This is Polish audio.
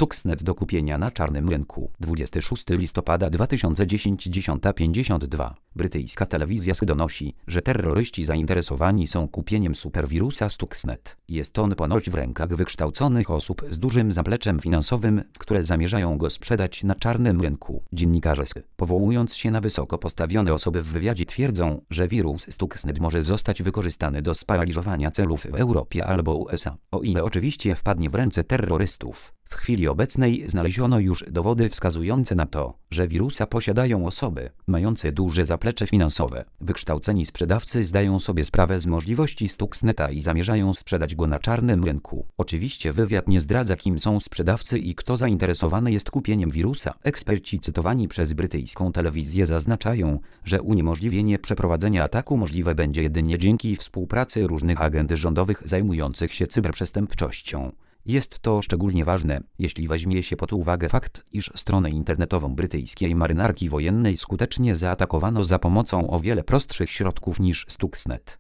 Stuxnet do kupienia na czarnym rynku. 26 listopada 2010 10:52. Brytyjska telewizja donosi, że terroryści zainteresowani są kupieniem superwirusa Stuxnet. Jest on ponoć w rękach wykształconych osób z dużym zapleczem finansowym, które zamierzają go sprzedać na czarnym rynku. Dziennikarze powołując się na wysoko postawione osoby w wywiadzie twierdzą, że wirus Stuxnet może zostać wykorzystany do sparaliżowania celów w Europie albo USA, o ile oczywiście wpadnie w ręce terrorystów. W chwili obecnej znaleziono już dowody wskazujące na to, że wirusa posiadają osoby mające duże zaplecze finansowe. Wykształceni sprzedawcy zdają sobie sprawę z możliwości Stuxneta i zamierzają sprzedać go na czarnym rynku. Oczywiście wywiad nie zdradza, kim są sprzedawcy i kto zainteresowany jest kupieniem wirusa. Eksperci cytowani przez brytyjską telewizję zaznaczają, że uniemożliwienie przeprowadzenia ataku możliwe będzie jedynie dzięki współpracy różnych agencji rządowych zajmujących się cyberprzestępczością. Jest to szczególnie ważne, jeśli weźmie się pod uwagę fakt, iż stronę internetową brytyjskiej marynarki wojennej skutecznie zaatakowano za pomocą o wiele prostszych środków niż Stuxnet.